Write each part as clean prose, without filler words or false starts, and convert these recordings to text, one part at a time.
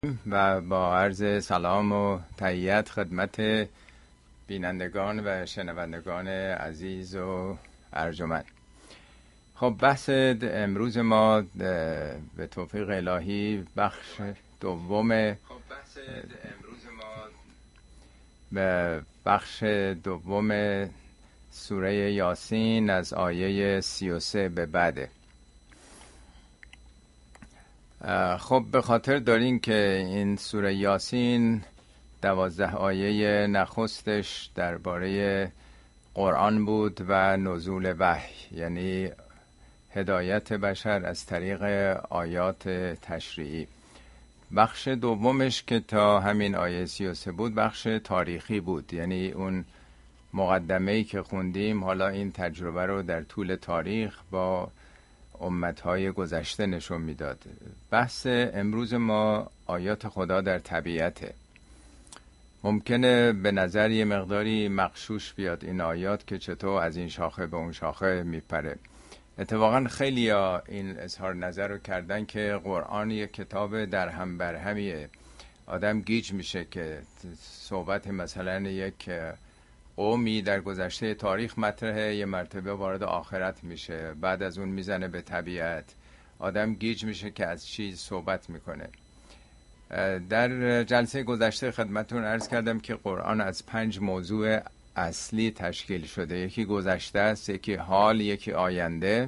و با عرض سلام و تحیت خدمت بینندگان و شنوندگان عزیز و ارجمند. خب بحث امروز ما به توفیق الهی بخش دوم سوره یاسین از آیه 33 به بعده. خب به خاطر دارین که این سوره یاسین 12 آیه نخستش درباره قرآن بود و نزول وحی، یعنی هدایت بشر از طریق آیات تشریعی. بخش دومش که تا همین آیه 33 بود بخش تاریخی بود، یعنی اون مقدمه‌ای که خوندیم حالا این تجربه رو در طول تاریخ با امتهای گذشته نشون میداد. بحث امروز ما آیات خدا در طبیعته. ممکنه به نظر یه مقداری مغشوش بیاد این آیات که چطور از این شاخه به اون شاخه میپره. اتفاقا خیلی ها این اظهار نظر رو کردن که قرآن یک کتاب در هم بر همیه. آدم گیج میشه که صحبت مثلا یک قومی در گذشته تاریخ مطرحه، یه مرتبه وارد آخرت میشه، بعد از اون میزنه به طبیعت. آدم گیج میشه که از چی صحبت میکنه. در جلسه گذشته خدمتون عرض کردم که قرآن از 5 موضوع اصلی تشکیل شده. یکی گذشته است، یکی حال، یکی آینده.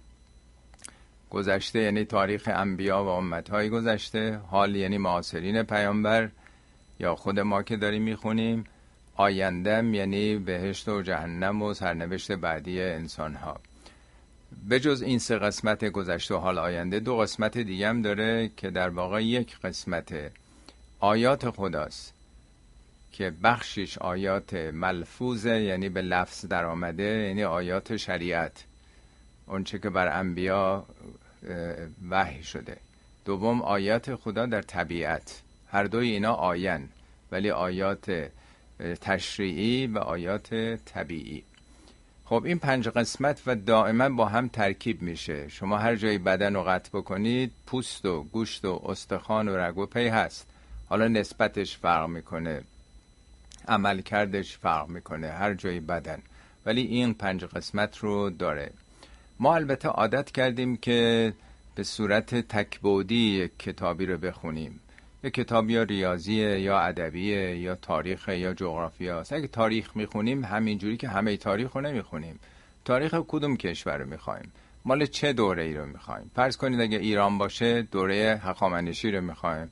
گذشته یعنی تاریخ انبیا و امتهای گذشته، حال یعنی معاصرین پیامبر یا خود ما که داریم میخونیم، آیندم یعنی بهشت و جهنم و سرنوشت بعدی انسان ها. به جز این 3 قسمت گذشته و حال آینده، 2 قسمت دیگه هم داره که در واقع یک قسمت آیات خداست که بخشش آیات ملفوظه، یعنی به لفظ در آمده، یعنی آیات شریعت، اون چه که بر انبیا وحی شده. دوم آیات خدا در طبیعت. هر دوی اینا آین، ولی آیات تشریعی و آیات طبیعی. خب این 5 قسمت و دائما با هم ترکیب میشه. شما هر جای بدن رو قطع بکنید، پوست و گوشت و استخوان و رگ و پی هست. حالا نسبتش فرق میکنه، عمل کردش فرق میکنه هر جای بدن، ولی این 5 قسمت رو داره. ما البته عادت کردیم که به صورت تک‌بعدی یک کتابی رو بخونیم. یک کتاب یا ریاضیه یا ادبیه یا تاریخ یا جغرافیا است. اگه تاریخ میخونیم همینجوری که همه تاریخ رو نمیخونیم. تاریخ کدوم کشور رو میخوایم؟ مال چه دوره ای رو میخوایم؟ فرض کنید اگه ایران باشه دوره هخامنشی رو میخوایم،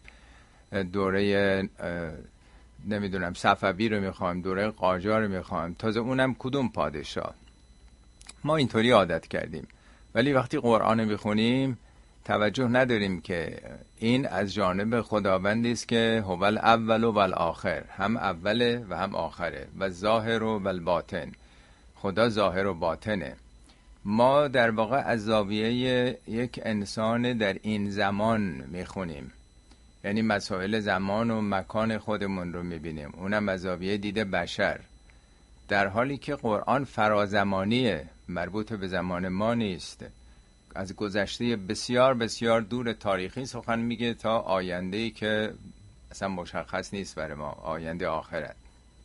دوره نمیدونم صفوی رو میخوایم، دوره قاجار رو میخوایم، تازه اونم کدوم پادشاه. ما اینطوری عادت کردیم. ولی وقتی قرآن رو میخونیم توجه نداریم که این از جانب خداوندی است که هو الاول و الاخر، هم اوله و هم آخره، و ظاهر و الباطن. خدا ظاهر و باطنه. ما در واقع از زاویه یک انسان در این زمان میخونیم، یعنی مسائل زمان و مکان خودمون رو میبینیم، اونم از زاویه دید بشر، در حالی که قرآن فرازمانیه، مربوط به زمان ما نیست. از گذشته بسیار بسیار دور تاریخی سخن میگه تا آینده‌ای که اصلا مشخص نیست برای ما، آینده آخرت.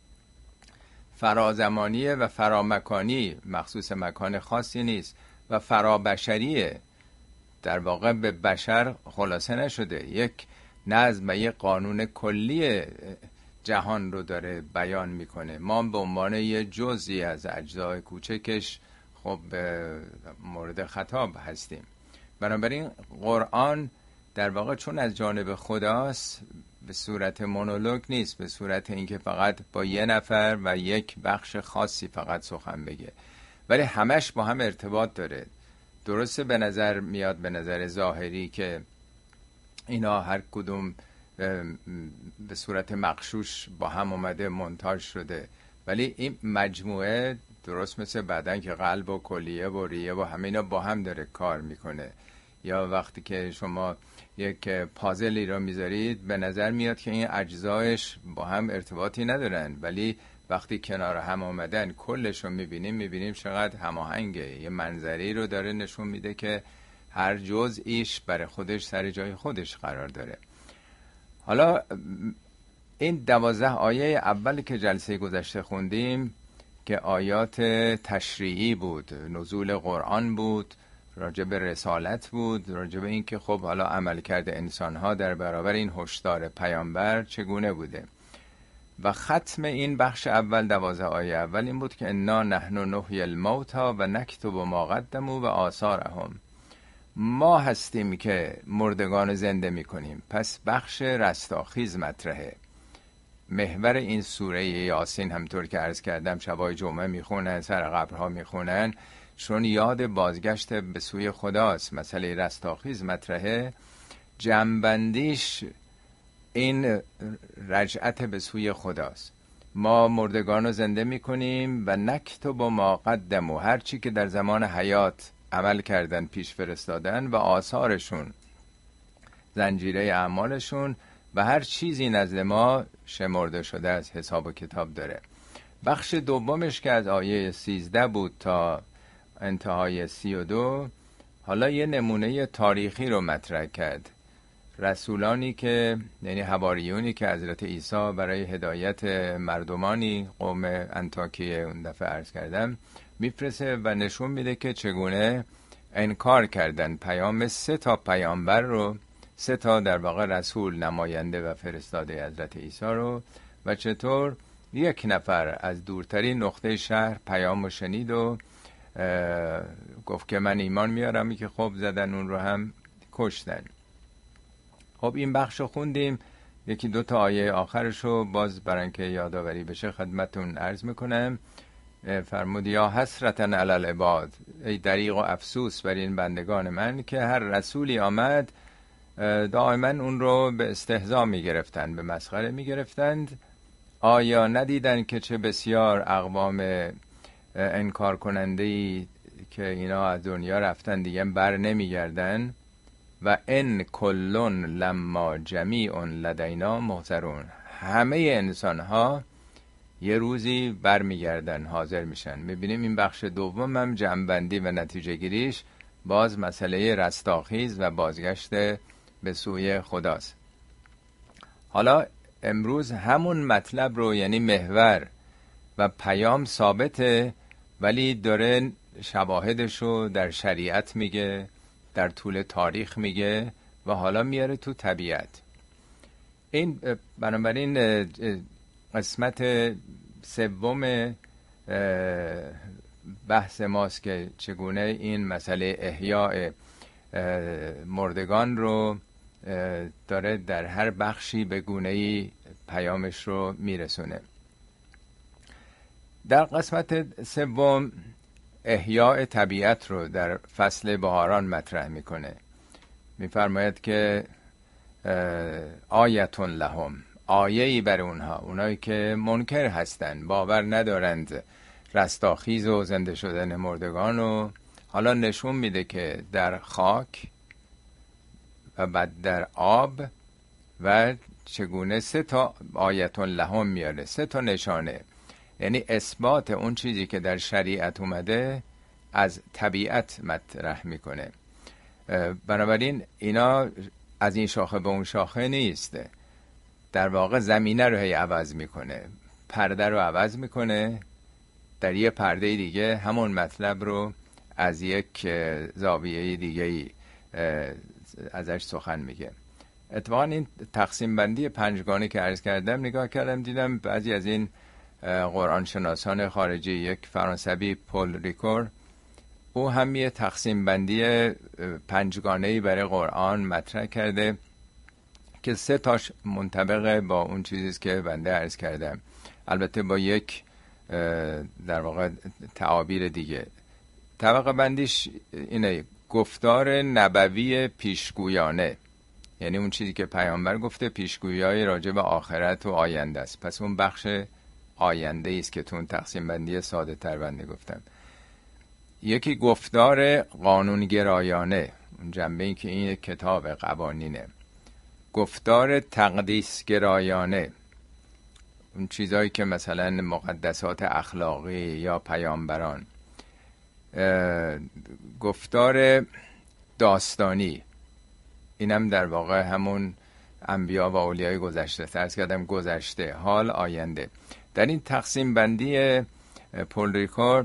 فرازمانیه و فرامکانی، مخصوص مکان خاصی نیست، و فرابشریه، در واقع به بشر خلاصه نشده. یک نظم و یک قانون کلی جهان رو داره بیان میکنه. ما به عنوان یه جزئی از اجزای کوچکش خب مورد خطاب هستیم. بنابراین قرآن در واقع چون از جانب خداست به صورت مونولوگ نیست، به صورت اینکه فقط با یه نفر و یک بخش خاصی فقط سخن بگه، ولی همش با هم ارتباط داره. درسته به نظر میاد، به نظر ظاهری، که اینا هر کدوم به صورت مغشوش با هم اومده مونتاژ شده، ولی این مجموعه درست مثل بدن که قلب و کلیه و ریه و همینا با هم داره کار میکنه. یا وقتی که شما یک پازلی رو میذارید به نظر میاد که این اجزایش با هم ارتباطی ندارن، ولی وقتی کنار هم آمدن کلش رو میبینیم چقدر هماهنگه. یه منظری رو داره نشون میده که هر جزئیش برای خودش سر جای خودش قرار داره. حالا این 12 آیه اولی که جلسه گذشته خوندیم که آیات تشریعی بود، نزول قرآن بود، راجع به رسالت بود، راجع به این که خب حالا عملکرد انسانها در برابر این هشدار پیامبر چگونه بوده. و ختم این بخش اول 12 آیه اول این بود که انا نحن نحیی الموتى و نکتب ما قدموا و آثارهم. ما هستیم که مردگان زنده میکنیم. پس بخش رستاخیز مطرحه. محور این سوره یاسین همطور که عرض کردم شبای جمعه میخونن، سر قبرها میخونن، چون یاد بازگشت به سوی خداست. مسئله رستاخیز مطرحه، جنبندیش این رجعت به سوی خداست. ما مردگان رو زنده میکنیم و نکتب ما قدموا، هر چی که در زمان حیات عمل کردن، پیش فرستادن، و آثارشون، زنجیره اعمالشون و هر چیزی نزد ما شمرده شده از حساب و کتاب داره. بخش دومش که از آیه 13 بود تا انتهای 32 حالا یه نمونه تاریخی رو مطرح کرد. رسولانی که یعنی حواریونی که حضرت عیسی برای هدایت مردمانی قوم انطاکیه اون دفعه عرض کردم میفرسته و نشون میده که چگونه انکار کردن پیام 3 پیامبر رو، 3 در واقع رسول، نماینده و فرستاده حضرت عیسی رو، و چطور 1 نفر از دورترین نقطه شهر پیام رو شنید و گفت که من ایمان میارم، که خب زدن اون رو هم کشتن. خب این بخش رو خوندیم. 1-2 آیه آخرش رو باز برای اینکه یادآوری بشه خدمتون عرض میکنم. فرمود یا حسرتاً علی العباد، ای دریغ و افسوس بر این بندگان من که هر رسولی آمد دائما اون رو به استهزا میگرفتند، به مسخره میگرفتند. آیا ندیدن که چه بسیار اقوام انکار کننده‌ای که اینا از دنیا رفتن دیگه بر نمیگردن؟ و ان کلون لما جمیع لدینا محضرون، همه انسان ها یه روزی بر میگردن، حاضر میشن. میبینیم این بخش دوم هم جمع‌بندی و نتیجه گیریش باز مسئله رستاخیز و بازگشت به سوی خداست. حالا امروز همون مطلب رو، یعنی محور و پیام ثابته، ولی داره شواهدش رو در شریعت میگه، در طول تاریخ میگه و حالا میاره تو طبیعت. این بنابراین قسمت سوم بحث ماست که چگونه این مسئله احیاء مردگان رو داره در هر بخشی به گونه‌ای پیامش رو میرسونه. در قسمت سوم احیاء طبیعت رو در فصل بهاران مطرح میکنه. میفرماید که آیتون لهم، آیه‌ای بر اونایی که منکر هستن، باور ندارند رستاخیز و زنده شدن مردگان، و حالا نشون میده که در خاک و بعد در آب و چگونه 3 آیتون لهم میاره، 3 نشانه، یعنی اثبات اون چیزی که در شریعت اومده از طبیعت مطرح میکنه. بنابراین اینا از این شاخه به اون شاخه نیست، در واقع زمینه رو هی عوض میکنه، پرده رو عوض میکنه، در یه پرده دیگه همون مطلب رو از یک زاویه دیگه ازش سخن میگه. اتفاقا این تقسیم بندی 5گانه که عرض کردم نگاه کردم دیدم بعضی از این قرآن شناسان خارجی، یک فرانسوی پول ریکور، او هم یه تقسیم بندی 5گانه‌ای برای قرآن مطرح کرده که 3 منطبق با اون چیزیست که بنده عرض کردم، البته با یک در واقع تعابیر دیگه. طبقه بندیش اینه: گفتار نبوی پیشگویانه، یعنی اون چیزی که پیامبر گفته، پیشگویی راجع به آخرت و آینده است. پس اون بخش آینده است که تو اون تقسیم بندی ساده تر بنده گفتم. یکی گفتار قانونگرایانه، اون جنبه این که این کتاب قوانینه. گفتار تقدیس گرایانه، اون چیزایی که مثلا مقدسات اخلاقی یا پیامبران. گفتار داستانی، اینم در واقع همون انبیا و اولیای گذشته، عرض کردم گذشته، حال، آینده. در این تقسیم بندی پل ریکورد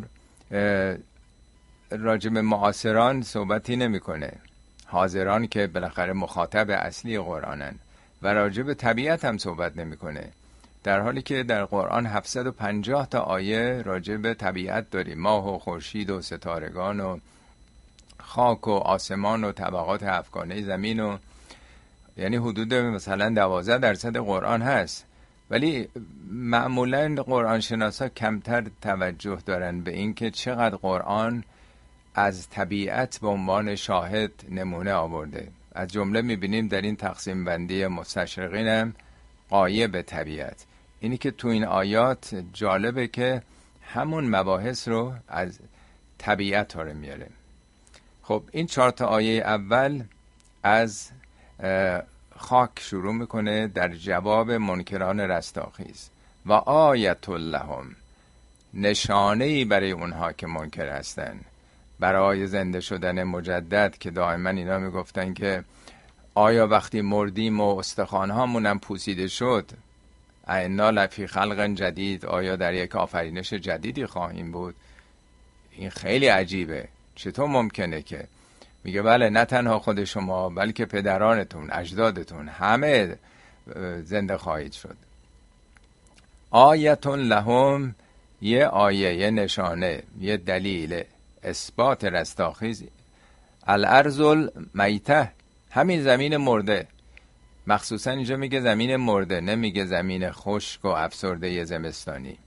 راجب معاصران صحبتی نمیکنه، حاضران که بالاخره مخاطب اصلی قرآنن، و راجب طبیعت هم صحبت نمیکنه، در حالی که در قرآن 750 تا آیه راجب طبیعت داریم، ماه و خورشید و ستارگان و خاک و آسمان و طبقات افکانه زمین و یعنی حدود مثلا 12% قرآن هست. ولی معمولا قرآن شناسا کمتر توجه دارن به این که چقدر قرآن از طبیعت به عنوان شاهد نمونه آورده. از جمله میبینیم در این تقسیم بندی مستشرقین هم غایب طبیعت. اینی که تو این آیات جالبه که همون مباحث رو از طبیعت ها رو میاره. خب این 4 تا آیه اول از خاک شروع میکنه در جواب منکران رستاخیز. و آیت لهم، نشانه‌ای برای اونها که منکر هستن، برای زنده شدن مجدد، که دائما اینا میگفتن که آیا وقتی مردیم و استخوان‌هامون پوسیده شد، اینا لفی خلق جدید، آیا در یک آفرینش جدیدی خواهیم بود؟ این خیلی عجیبه، چطور ممکنه که میگه بله، نه تنها خود شما بلکه پدرانتون، اجدادتون همه زنده خواهید شد. آیتون لهم، یه آیه، یه نشانه، یه دلیل اثبات رستاخیز. الارض المیته، همین زمین مرده، مخصوصا اینجا میگه زمین مرده، نمیگه زمین خشک و افسرده زمستانی.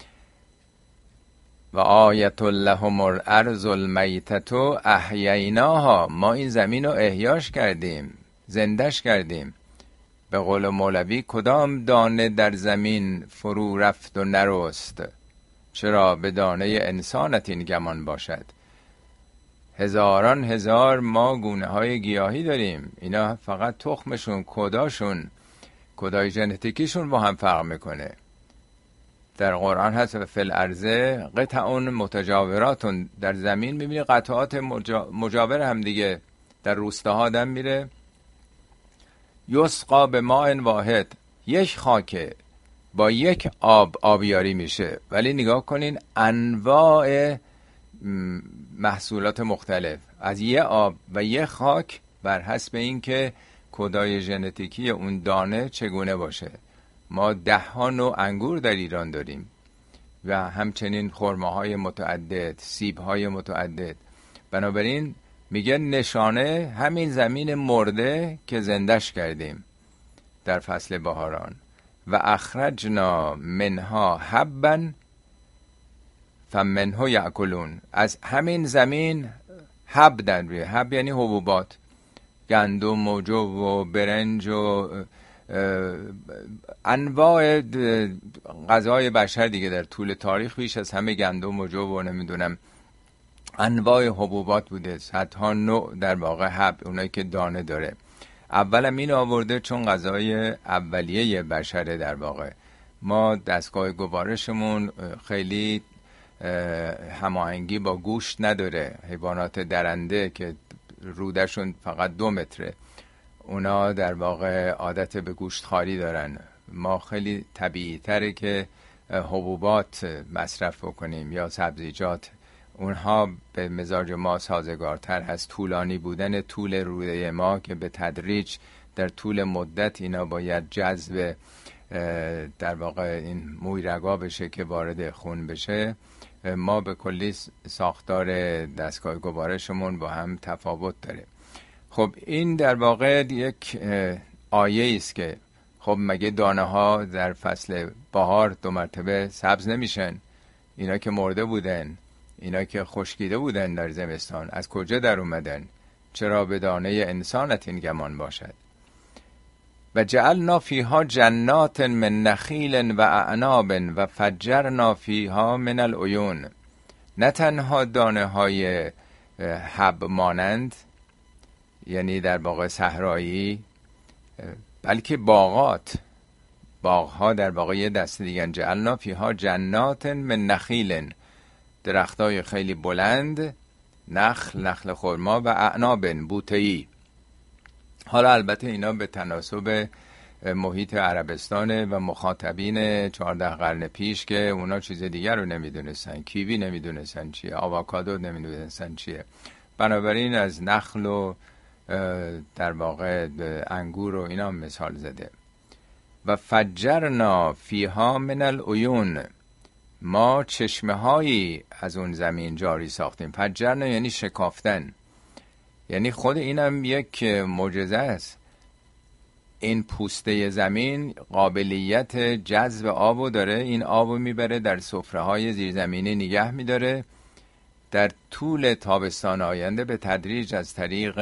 و آیت لهم الارض المیتة احییناها، ما این زمین رو احیاش کردیم، زندش کردیم. به قول مولوی کدام دانه در زمین فرو رفت و نرست، چرا به دانه انسانت این گمان باشد. هزاران هزار ما گونه های گیاهی داریم، اینا فقط تخمشون، کدای ژنتیکیشون با هم فرق میکنه. در قرآن هست فی الارض قطع متجاورات، در زمین میبینی قطعات مجاور هم دیگه. در روستاها آدم میره، یسقا به ماء واحد، یک خاکه با یک آبیاری میشه، ولی نگاه کنین انواع محصولات مختلف از یه آب و یه خاک، بر حسب این که کدای ژنتیکی اون دانه چگونه باشه. ما 10 نوع انگور در ایران داریم و همچنین خرماهای متعدد، سیبهای متعدد. بنابراین میگه نشانه همین زمین مرده که زندش کردیم در فصل بهاران. و اخرجنا منها حبا فمنه یأکلون، از همین زمین حب در بیه. حب یعنی حبوبات، گندم و جو و برنج و انواع غذای بشر دیگه. در طول تاریخ بیش از همه گندم و جو و نمیدونم انواع حبوبات بوده، صدها نوع در واقع حب، اونایی که دانه داره. اولم این آورده چون غذای اولیه بشره. در واقع ما دستگاه گوارشمون خیلی هماهنگی با گوشت نداره. حیوانات درنده که رودشون فقط 2 متره، اونا در واقع عادت به گوشت خواری دارن. ما خیلی طبیعی تره که حبوبات مصرف بکنیم یا سبزیجات. اونها به مزاج ما سازگارتر هست. طولانی بودن طول روده ما که به تدریج در طول مدت اینا باید جذب در واقع این موی رگا بشه که وارد خون بشه. ما به کلی ساختار دستگاه گوارشمون با هم تفاوت داره. خب این در واقع یک آیه است که خب مگه دانه ها در فصل بهار 2 مرتبه سبز نمیشن؟ اینا که مرده بودن، اینا که خشکیده بودن در زمستان، از کجا در اومدن؟ چرا به دانه انسانت این گمان باشد؟ و جعلنا فیها جنات من نخیل و اعناب و فجرنا فیها من العیون. نه تنها دانه های حب مانند، یعنی در واقع صحرایی، بلکه باغها در واقع یه دست دیگه. جعلنا فیها جنات من نخیل، درختای خیلی بلند، نخل خرما، و اعناب بوته‌ای. حالا البته اینا به تناسب محیط عربستانه و مخاطبین 14 قرن پیش که اونا چیز دیگر رو نمیدونستن، کیوی نمیدونستن چیه، آووکادو نمیدونستن چیه، بنابراین از نخل و در واقع انگور و اینا مثال زده. و فجرنا فیها من العیون، ما چشمه هایی از اون زمین جاری ساختیم. فجرنا یعنی شکافتن، یعنی خود اینم یک معجزه است. این پوسته زمین قابلیت جذب آبو داره، این آبو میبره در سفره های زیرزمینی نگه میداره، در طول تابستان آینده به تدریج از طریق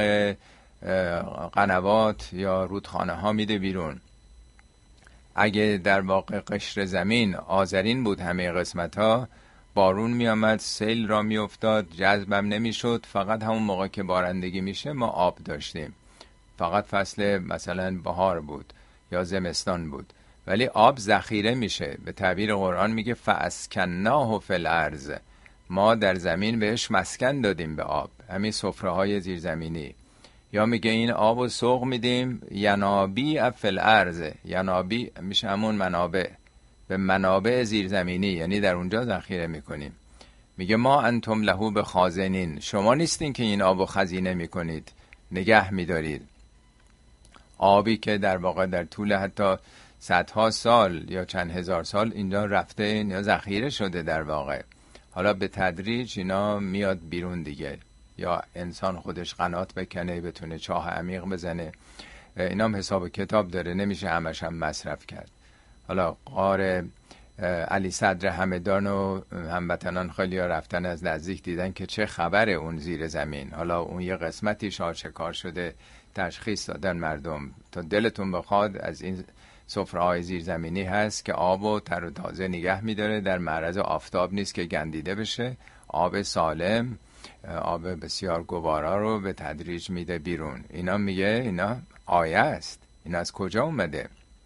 قنوات یا رودخانه ها میده بیرون. اگه در واقع قشر زمین آذرین بود همه قسمت ها، بارون می آمد، سیل را می افتاد، جذبم نمی شد، فقط همون موقع که بارندگی میشه ما آب داشتیم، فقط فصل مثلا بهار بود یا زمستان بود، ولی آب ذخیره میشه. به تعبیر قرآن میگه فاسکناه فی الارض، ما در زمین بهش مسکن دادیم به آب، همین سفره های زیرزمینی. یا میگه این آب رو سوق میدیم ینابیع فی الارض، ینابیع میشه همون منابع، به منابع زیرزمینی، یعنی در اونجا ذخیره میکنیم. میگه ما انتم له بخازنین، شما نیستین که این آب رو خزینه میکنید، نگه میدارید. آبی که در واقع در طول حتی صدها سال یا چند هزار سال اینجا رفته یا ذخیره شده در واقع، حالا به تدریج اینا میاد بیرون دیگه، یا انسان خودش قنات بکنه بتونه چاه عمیق بزنه، اینا هم حساب کتاب داره، نمیشه همش هم مصرف کرد. حالا غار علی صدر همدان و هموطنان خیلی ها رفتن از نزدیک دیدن که چه خبره اون زیر زمین، حالا اون یه قسمتیش آشکار شده، تشخیص دادن مردم تا دلتون بخواد از این سفره‌های زیرزمینی هست که آب و تر و تازه نگه میداره، در معرض آفتاب نیست که گندیده بشه، آب سالم، آب بسیار گوارا رو به تدریج میده بیرون. اینا میگه اینا آیه است. اینا از کجا اومده؟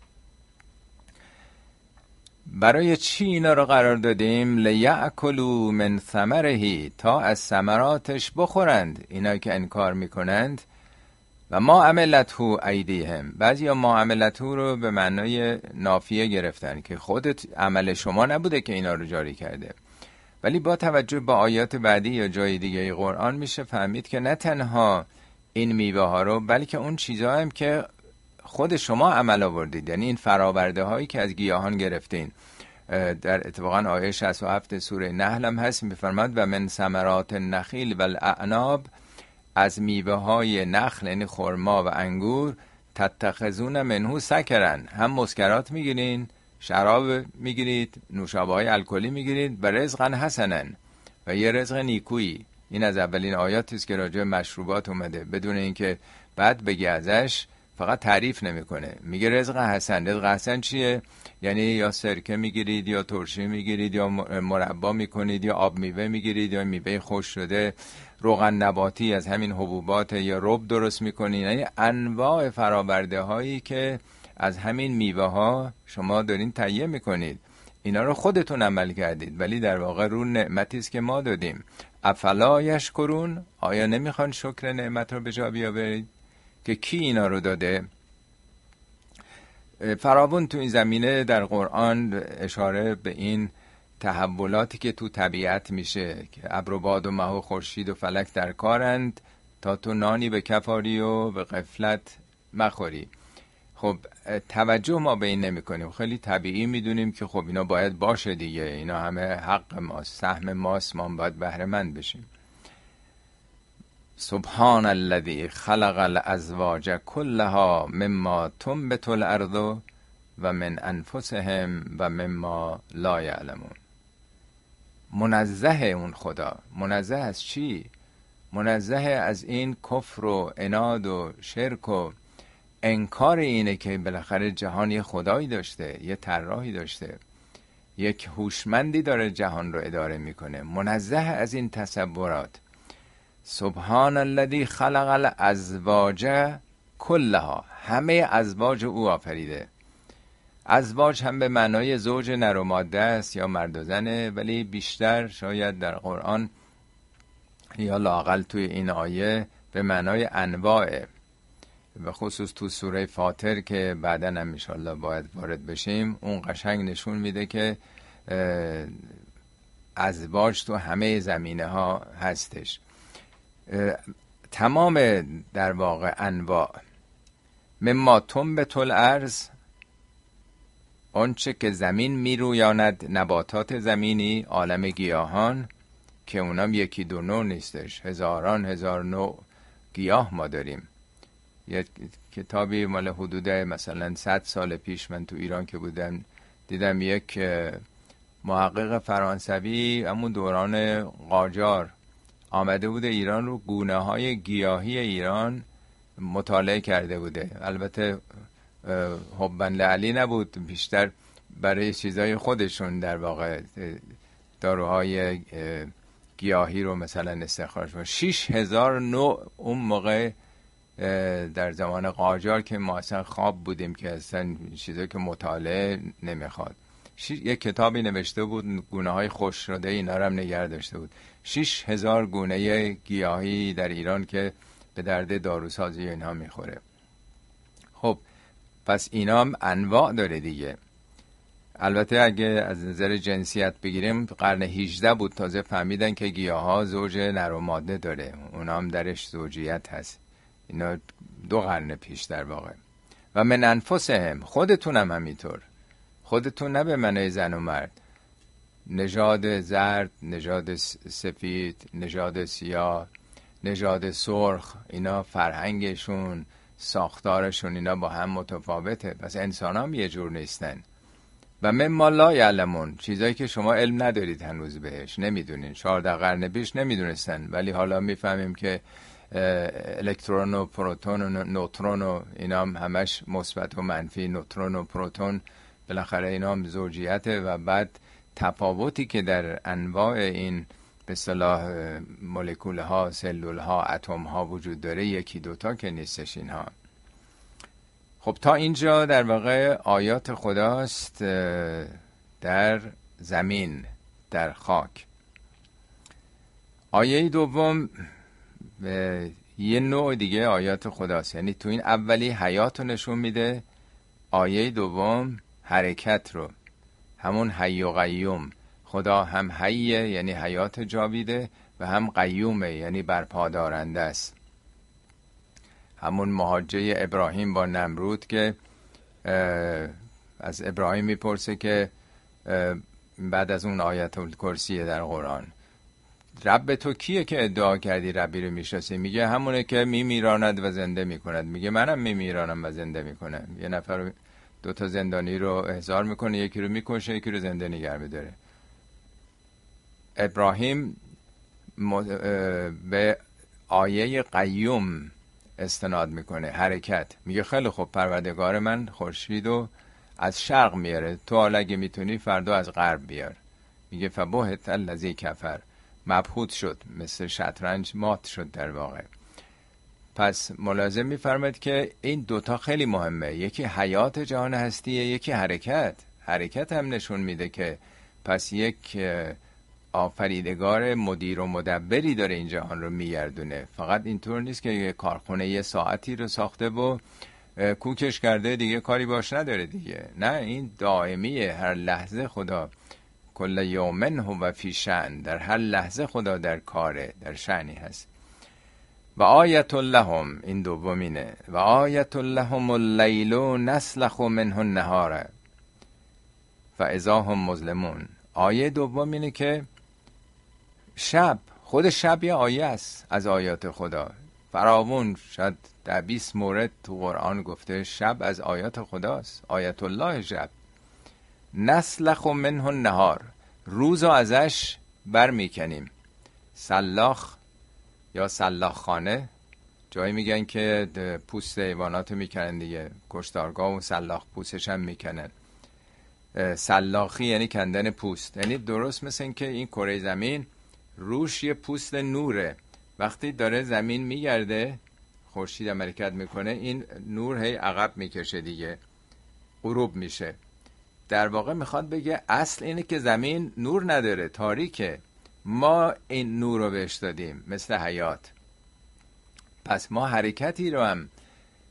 برای چی اینا رو قرار دادیم؟ لیأکلوا من ثمره، تا از ثمراتش بخورند اینا که انکار میکنند. و ما عملته ایدیهم، بعضی ما عملته رو به معنای نافیه گرفتن که خودت عمل شما نبوده که اینا رو جاری کرده، ولی با توجه به آیات بعدی یا جای دیگه قرآن میشه فهمید که نه تنها این میوه ها رو، بلکه اون چیزها هم که خود شما عمل آوردید، یعنی این فراورده هایی که از گیاهان گرفتین. در اتفاقا آیه 67 سوره نحل هم هست، میفرماد و من ثمرات النخیل و الاعناب، از میوه های نخل یعنی خرما و انگور، تتخذون منه سکرن، هم مسکرات میگیرین، شراب میگیرید، نوشابه های الکلی میگیرید، و رزقا حسنن، و یه رزق نیکویی. این از اولین آیاتی است که راجع به مشروبات اومده، بدون اینکه بعد بگی ازش، فقط تعریف نمیکنه، میگه رزق حسن. رزق حسن چیه؟ یعنی یا سرکه میگیرید یا ترشی میگیرید یا مربا میکنید یا آب میوه میگیرید یا میوه خشک شده، روغن نباتی از همین حبوبات یا رب درست میکنید، یعنی انواع فراورده هایی که از همین میوه ها شما دارین تهیه میکنید. اینا رو خودتون عمل کردید، ولی در واقع رو نعمتی است که ما دادیم. افلا یشکرون، آیا نمیخوان شکر نعمت رو به جا بیاورید که کی اینا رو داده؟ فراوون تو این زمینه در قرآن اشاره به این تحولاتی که تو طبیعت میشه که ابر و باد و مه و خورشید و فلک در کارند تا تو نانی به کفاری و به غفلت مخوری. خب توجه ما به این نمی کنیم، خیلی طبیعی میدونیم که خب اینا باید باشه دیگه، اینا همه حق ماست، سهم ماست، ما باید بهره مند بشیم. سبحان الذی خلق الازواج كلها مما تنبت الارض و من انفسهم و مما لا یعلمون. منزه اون خدا. منزه از چی؟ منزه از این کفر و عناد و شرک و انکار اینه که بالاخره جهان یه خدایی داشته، یه طراحی داشته، یک هوشمندی داره جهان رو اداره میکنه. منزه از این تصورات. سبحان الذی خلق الازواج کلها، همه ازواج او آفریده. ازواج هم به معنای زوج نر و ماده است یا مرد و زنه، ولی بیشتر شاید در قرآن یا لااقل توی این آیه به معنای انواع. به خصوص تو سوره فاطر که بعداً هم انشالله باید وارد بشیم، اون قشنگ نشون میده که ازواج تو همه زمینه ها هستش. تمام در واقع انواع مما تنبت الارض، آنچه که زمین میرویاند، نباتات زمینی، عالم گیاهان که اونام یکی دو نوع نیستش، هزاران هزار نوع گیاه ما داریم. یک کتابی مال حدود مثلا 100 سال پیش من تو ایران که بودم دیدم، یک محقق فرانسوی همون دوران قاجار آمده بوده ایران رو، گونه های گیاهی ایران مطالعه کرده بوده. البته حباً لعلی نبود، بیشتر برای چیزای خودشون در واقع داروهای گیاهی رو مثلا استخراج کرد. 6000 نوع اون موقع در زمان قاجار که ما اصلا خواب بودیم که اصلا چیزایی که مطالعه نمیخواد. یک کتابی نوشته بود، گونه های خوش شده اینا رو هم نگه داشته بود. 6000 گونه گیاهی در ایران که به درد داروسازی اینها میخوره. خب پس اینا هم انواع داره دیگه. البته اگه از نظر جنسیت بگیریم قرن 18 بود تازه فهمیدن که گیاها زوج نر و ماده داره، اونا هم درش زوجیت هست. اینا 2 قرن پیش در واقع. و من انفسهم، خودتون هم همینطور، خودتون نه به معنی زن و مرد، نژاد زرد، نژاد سفید، نژاد سیاه، نژاد سرخ، اینا فرهنگشون، ساختارشون اینا با هم متفاوته. پس انسان هم یه جور نیستن. و مما لا یعلمون، چیزایی که شما علم ندارید هنوز بهش، نمیدونین. 14 قرن پیش نمیدونستن، ولی حالا میفهمیم که الکترون و پروتون و نوترون و اینا هم همش مثبت و منفی، نوترون و پروتون بالاخره اینا هم زوجیته. و بعد تفاوتی که در انواع این به اصطلاح مولکول ها، سلول ها، اتم ها وجود داره، یکی دوتا که نیستش اینها. خب تا اینجا در واقع آیات خداست در زمین، در خاک. آیه دوم یه نوع دیگه آیات خداست، یعنی تو این اولی حیات رو نشون میده، آیه دوم حرکت رو، همون حی و قیوم. خدا هم حیه یعنی حیات جاویده و هم قیومه یعنی برپادارنده است. همون محاجه ابراهیم با نمرود که از ابراهیم میپرسه که بعد از اون آیت الکرسیه در قرآن، رب تو کیه که ادعا کردی ربی رو میشناسی؟ میگه همونه که میمیراند و زنده میکند. میگه منم میمیرانم و زنده میکنم. یه نفر 2 زندانی رو احضار میکنه، یکی رو میکشه، یکی رو زنده نگه میداره. ابراهیم به آیه قیوم استناد میکنه، حرکت. میگه خیلی خوب، پروردگار من خورشیدو از شرق میاره، تو حالا اگه میتونی فردا از غرب بیار. میگه فبهت الذی کفر، مبهوت شد، مثل شطرنج مات شد در واقع. پس ملازم میفرماید که این دوتا خیلی مهمه، یکی حیات جهان هستیه، یکی حرکت. حرکت هم نشون میده که پس یک آفریدگار مدیر و مدبری داره این جهان رو میگردونه. فقط اینطور نیست که یه کارخونه یه ساعتی رو ساخته و کوکش کرده دیگه کاری باش نداره دیگه. نه، این دائمیه، هر لحظه خدا، کل یومن هو فی شأن، در هر لحظه خدا در کاره، در شأنی هست. و آیت لهم، این دومینه، و آیت لهم اللیل نسلخ منه النهار فاذا هم مظلمون. آیه دوم اینه که شب، خود شب یه آیه است از آیات خدا. فراوون، شاید 20 مورد تو قرآن گفته شب از آیات خداست، آیت الله شب. نسلخ منه النهار، روزو ازش بر میکنیم. سلاخ یا سلاخ خانه، جایی میگن که پوست حیواناتو میکنن دیگه، کشتارگاه و سلاخ پوستش هم میکنن. سلاخی یعنی کندن پوست، یعنی درست مثل این که این کره زمین روش یه پوست نوره، وقتی داره زمین میگرده، خورشید حرکت میکنه، این نور هی عقب میکشه دیگه، غروب میشه. در واقع میخواد بگه اصل اینه که زمین نور نداره، تاریکه، ما این نور رو بهش دادیم مثل حیات. پس ما حرکتی رو هم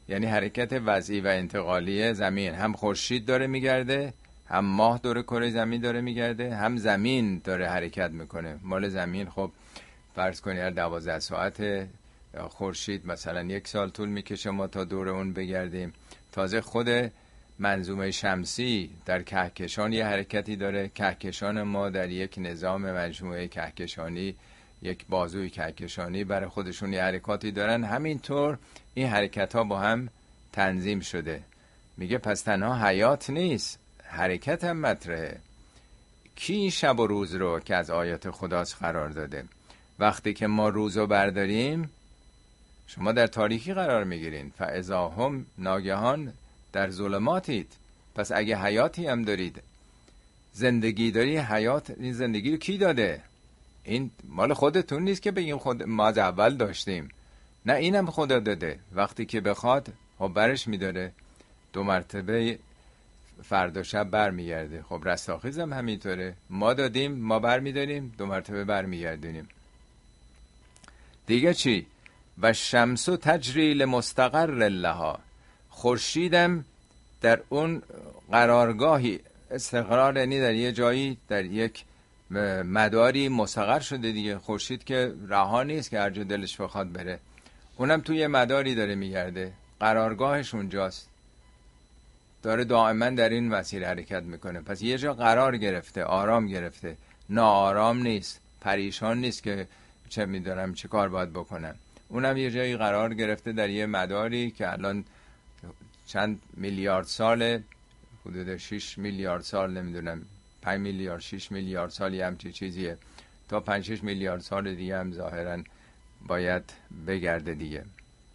یعنی حرکت وضعی و انتقالی زمین. هم خورشید داره میگرده، هم ماه دور کره زمین داره میگرده، هم زمین داره حرکت میکنه. مال زمین خب فرض کنید 12 ساعت، خورشید مثلا 1 سال طول میکشه ما تا دور اون بگردیم. تازه خود منظومه شمسی در کهکشان یه حرکتی داره. کهکشان ما در یک نظام مجموعه کهکشانی، یک بازوی کهکشانی برای خودشون یه حرکاتی دارن. همینطور این حرکت ها با هم تنظیم شده. میگه پس تنها حیات نیست، حرکت هم مطرحه. کی این شب و روز رو که از آیات خداست قرار داده؟ وقتی که ما روزو برداریم شما در تاریکی قرار میگیرین. فاذا هم ناگهان در ظلماتید. پس اگه حیاتی هم دارید، زندگی داری، حیات، این زندگی رو کی داده؟ این مال خودتون نیست که بگیم خود ما از اول داشتیم. نه، اینم خدا داده. وقتی که بخواد خب برش میداره. 2 مرتبه فردا شب بر میگرده. خب رستاخیز هم همینطوره. ما دادیم، ما بر میداریم، 2 مرتبه بر میگردونیم. دیگه چی؟ و شمس تجری لمستقر لها. خورشیدم در اون قرارگاهی استقرار، یعنی در یه جایی، در یک مداری مستقر شده دیگه. خورشید که رها نیست که هر جا دلش بخواد بره، اونم توی مداری داره میگرده، قرارگاهش اونجاست، داره دائما در این مسیر حرکت میکنه. پس یه جا قرار گرفته، آرام گرفته، ناآرام نیست، پریشان نیست که چه میدونم چه کار باید بکنم. اونم یه جایی قرار گرفته در یه مداری که الان چند میلیارد ساله، حدود 6 میلیارد سال، نمیدونم 5 میلیارد 6 میلیارد سال یه همچی چیزیه. تا 5-6 میلیارد سال دیگه هم ظاهرا باید بگرده دیگه.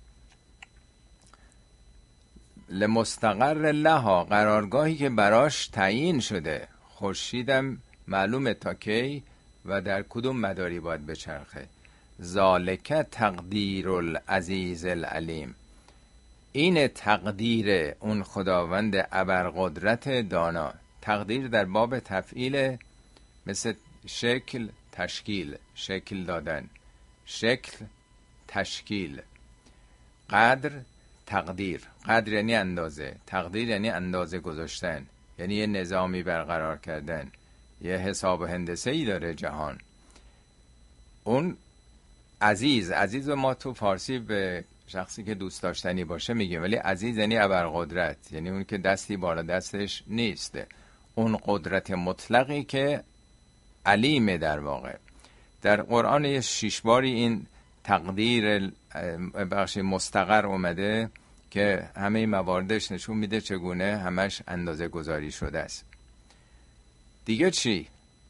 لمستقر لها، قرارگاهی که براش تعیین شده. خورشیدم معلومه تا کی و در کدوم مداری باید بچرخه. ذالک تقدیر العزیز العلیم. این تقدیر اون خداوند ابرقدرت دانا. تقدیر در باب تفعیل، مثل شکل، تشکیل، شکل دادن، شکل، تشکیل. قدر، تقدیر. قدر یعنی اندازه، تقدیر یعنی اندازه گذاشتن، یعنی یه نظامی برقرار کردن. یه حساب و هندسه‌ای داره جهان. اون عزیز، عزیز ما تو فارسی به شخصی که دوست داشتنی باشه میگیم، ولی عزیز یعنی ابرقدرت، یعنی اون که دستی بالا دستش نیست، اون قدرت مطلقی که علیمه. در واقع در قرآن 6 باری این تقدیر بخش مستقر اومده که همه مواردش نشون میده چگونه همش اندازه گذاری شده است. دیگه چی؟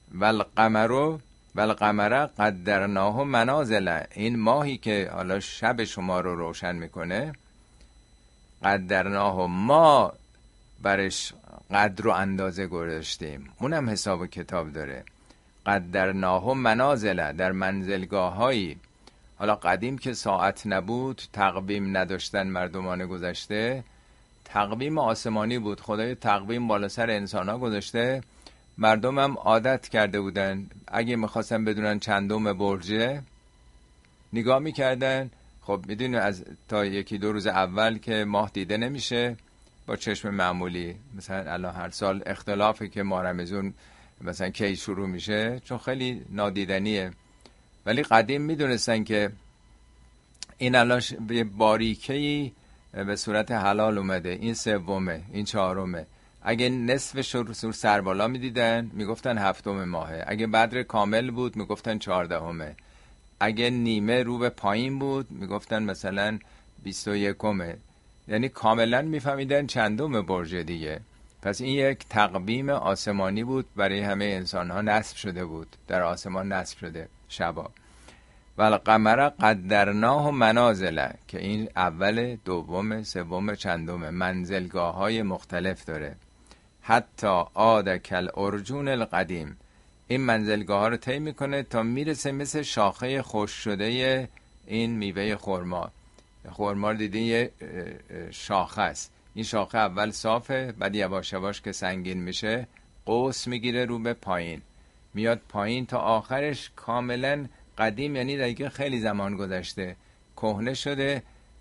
والقمر قدرناه منازل. این ماهی که حالا شب شما رو روشن میکنه، قدرناه، ما برش قدر و اندازه گذاشتیم. اونم حساب و کتاب داره. قدرناه منازل، در منزلگاه هایی. حالا قدیم که ساعت نبود، تقویم نداشتن مردمان گذشته، تقویم آسمانی بود. خدای تقویم بالا سر انسان ها گذاشته، مردم هم عادت کرده بودن. اگه میخواستن بدونن چندم برجه، نگاه میکردن. خب میدونی از تا 1-2 روز اول که ماه دیده نمیشه با چشم معمولی. مثلا الان هر سال اختلافه که ماه رمضان مثلا کی شروع میشه، چون خیلی نادیدنیه. ولی قدیم میدونستن که این الان به باریکه‌ای به صورت حلال اومده، این 3، این 4. اگه نصفش رو سر بالا میدیدن میگفتن 7 ماهه. اگه بدر کامل بود میگفتن 14. اگه نیمه رو به پایین بود میگفتن مثلا 21. یعنی کاملا میفهمیدن چندم برج دیگه. پس این یک تقویم آسمانی بود، برای همه انسان ها نصب شده بود، در آسمان نصب شده شبا. والقمر قدرناه منازل، که این اول، 2، 3، چندم، منزلگاه های مختلف داره. حتی عاد کالعرجون القدیم. این منزلگاه ها رو طی میکنه تا میرسه مثل شاخه خشک شده این میوه خرما. خرما رو دیدین یه شاخه است. این شاخه اول صافه، بعد یواش یواش که سنگین میشه قوس میگیره رو به پایین، میاد پایین تا آخرش کاملا قدیم، یعنی دیگه خیلی زمان گذشته، کهنه شده،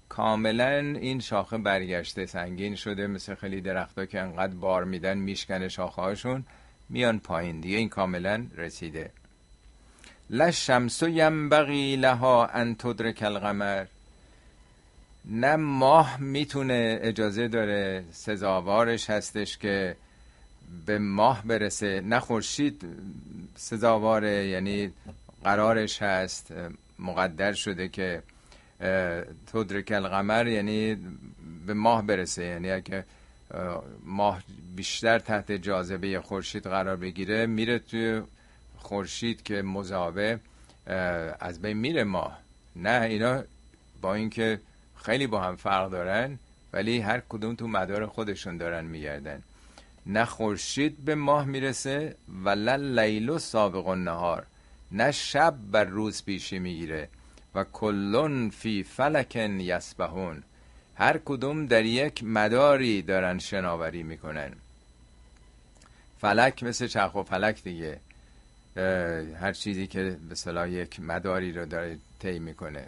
کاملا این شاخه برگشته، سنگین شده، مثل خیلی درختا که انقدر بار میدن میشکنه شاخه هاشون، میان پایین دیگه. این کاملا رسیده. للشمس ینبغی لها ان تدرک القمر، نه ماه میتونه، اجازه داره، سزاوارش هستش که به ماه برسه، نه خورشید سزاواره، یعنی قرارش هست، مقدر شده که تدرک القمر یعنی به ماه برسه. یعنی اگه ماه بیشتر تحت جاذبه خورشید قرار بگیره، میره توی خورشید که مذابه، از بین میره ماه. نه، اینا با اینکه خیلی با هم فرق دارن، ولی هر کدوم تو مدار خودشون دارن میگردن. نه خورشید به ماه میرسه، ولا لیل سابق النهار، نه شب بر روز پیشی میگیره. و کلون فی فلک یسبحون، هر کدوم در یک مداری دارن شناوری میکنن. فلک مثل چرخ و فلک دیگه، هر چیزی که به اصطلاح یک مداری رو داره طی میکنه.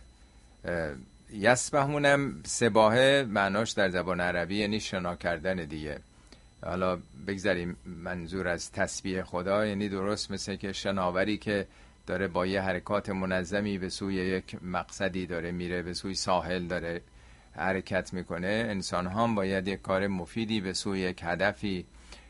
یسبحونم سباحه معناش در زبان عربی یعنی شنا کردن دیگه. حالا بگذاریم منظور از تسبیح خدا، یعنی درست مثل که شناوری که داره با یه حرکات منظمی به سوی یک مقصدی داره میره، به سوی ساحل داره حرکت میکنه. انسان هم باید یک کار مفیدی به سوی یک هدفی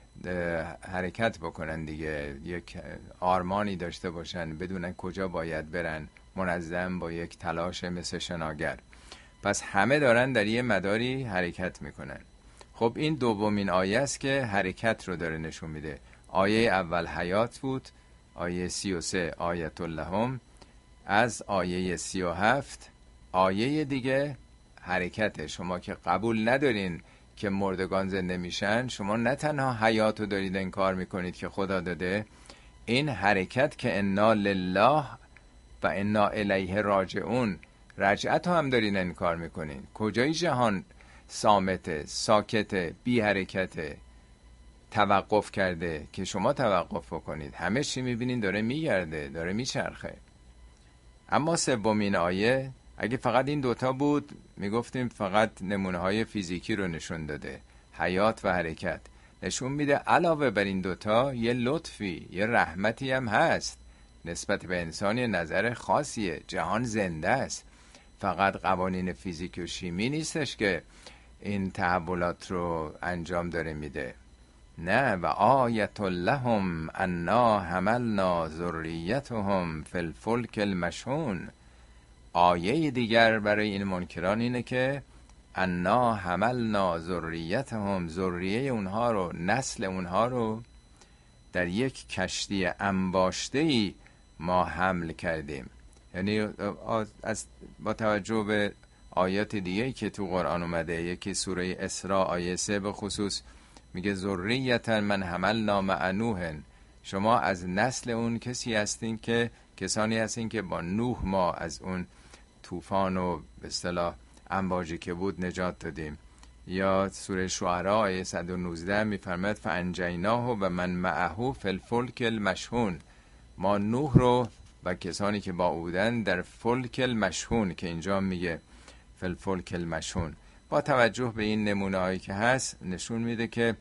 حرکت بکنن دیگه، یک آرمانی داشته باشن، بدونن کجا باید برن، منظم با یک تلاش مثل شناگر. پس همه دارن در یه مداری حرکت میکنن. خب این دومین آیه است که حرکت رو داره نشون میده. آیه اول حیات بود، آیه 33 آیت لهم، از آیه 37 آیه دیگه حرکته. شما که قبول ندارین که مردگان زنده میشن، شما نه تنها حیات رو دارید انکار میکنید که خدا داده، این حرکت که انا لله و انا الیه راجعون، رجعت هم دارین انکار میکنین. کجای جهان صامته، ساکته، بی حرکته، توقف کرده که شما توقف بکنید؟ همه چی میبینین داره میگرده، داره میچرخه. اما سومین آیه اگه فقط این دوتا بود، میگفتیم فقط نمونه های فیزیکی رو نشون داده، حیات و حرکت. نشون میده علاوه بر این دوتا یه لطفی، یه رحمتی هم هست نسبت به انسانی، نظر خاصیه. جهان زنده است، فقط قوانین فیزیک و شیمی نیستش که این تحولات رو انجام داره میده. نه، و آیت لهم انا حملنا ذریتهم فی الفلک المشحون. آیه دیگر برای این منکران اینه که انا حملنا ذریتهم، ذریه اونها رو، نسل اونها رو در یک کشتی انباشته‌ای ما حمل کردیم. یعنی با توجه به آیات دیگه که تو قرآن اومده، یکی سوره اسراء آیه 3 به خصوص میگه ذریة من حملنا مع نوح، شما از نسل اون کسانی هستین که با نوح ما از اون طوفان و به اصطلاح امواجی که بود نجات دادیم. یا سوره شعراء آیه 119 میفرماید فانجیناه و من معه فی الفلک المشحون، ما نوح رو و کسانی که با او بودن در فلک المشحون، که اینجا میگه فی الفلک المشحون. با توجه به این نمونه هایی که هست نشون میده که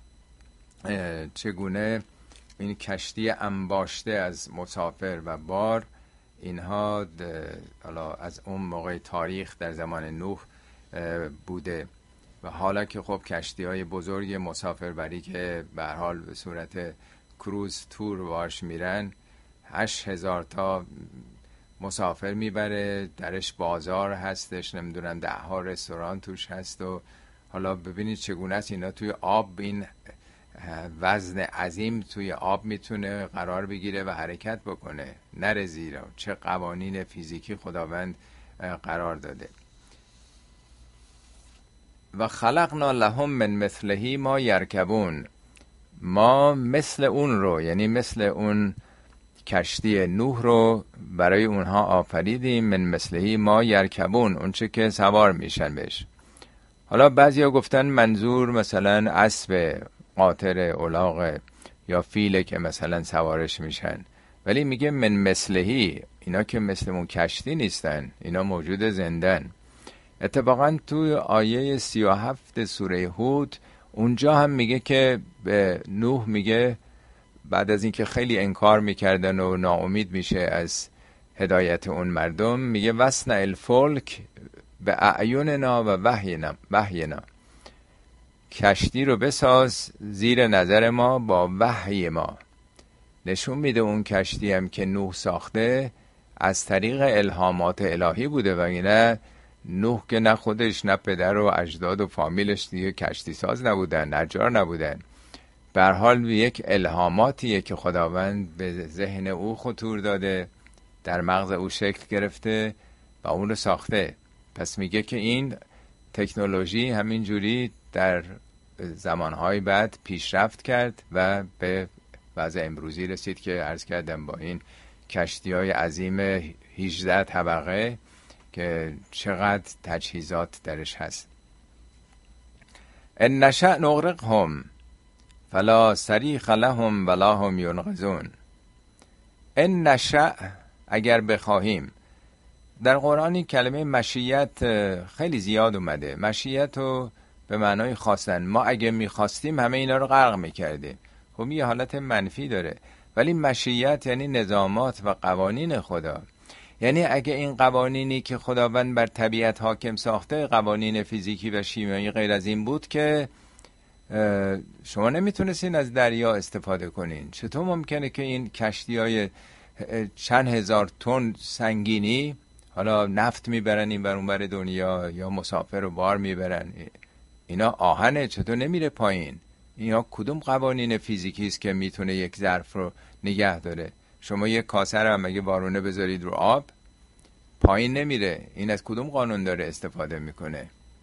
چگونه این کشتی انباشته از مسافر و بار، اینها حالا از اون موقع تاریخ در زمان نوح بوده. و حالا که خب کشتی های بزرگ مسافربری که به هر حال به صورت کروز تور واش میرن، 8000 تا مسافر میبره، درش بازار هستش، نمیدونم 10 ها رستوران توش هست. و حالا ببینید چگونه است اینا توی آب، این وزن عظیم توی آب میتونه قرار بگیره و حرکت بکنه، نره زیر. چه قوانین فیزیکی خداوند قرار داده. و خلقنا لهم من مثله ما یرکبون، ما مثل اون رو، یعنی مثل اون کشتی نوح رو برای اونها آفریدیم. من مثله ما یرکبون، اون چه که سوار میشن بهش. حالا بعضیا گفتن منظور مثلا اسب، قاطر، الاغ یا فیله که مثلا سوارش میشن، ولی میگه من مثلهی، اینا که مثل اون کشتی نیستن، اینا موجود زندن. اتفاقا تو آیه 37 سوره هود اونجا هم میگه که به نوح میگه بعد از اینکه خیلی انکار میکردن و ناامید میشه از هدایت اون مردم، میگه وصنع الفلک به اعیننا و وحینا، کشتی رو بساز زیر نظر ما با وحی ما. نشون میده اون کشتی هم که نوح ساخته از طریق الهامات الهی بوده، و اینه نوح که نه خودش نه پدر و اجداد و فامیلش دیگه کشتی ساز نبودن، نجار نبودن. به هر حال یک الهاماتیه که خداوند به ذهن او خطور داده، در مغز او شکل گرفته و اون رو ساخته. پس میگه که این تکنولوژی همینجوری در زمانهای بعد پیشرفت کرد و به وضع امروزی رسید که عرض کردم با این کشتی‌های عظیم 18 طبقه که چقدر تجهیزات درش هست. ان نشأ نغرقهم فلا صریخ لهم ولا هم ینقذون. ان نشأ، اگر بخواهیم. در قرآن این کلمه مشیت خیلی زیاد اومده. مشیت رو به معنای خواستن، ما اگه میخواستیم همه اینا رو غرق میکردیم. خب یه حالت منفی داره، ولی مشیت یعنی نظامات و قوانین خدا. یعنی اگه این قوانینی که خداوند بر طبیعت حاکم ساخته، قوانین فیزیکی و شیمیایی غیر از این بود که شما نمیتونستین از دریا استفاده کنین. چطور ممکنه که این کشتی‌های چند هزار تن سنگینی، حالا نفت میبرن این بر اون بر دنیا یا مسافر رو بار میبرن، اینا آهنه، چطور نمیره پایین؟ اینا کدوم قوانین فیزیکی است که میتونه یک ظرف رو نگه داره؟ شما یک کاسه رو هم اگه وارونه بذارید رو آب، پایین نمیره. این از کدوم قانون داره استفاده میکنه؟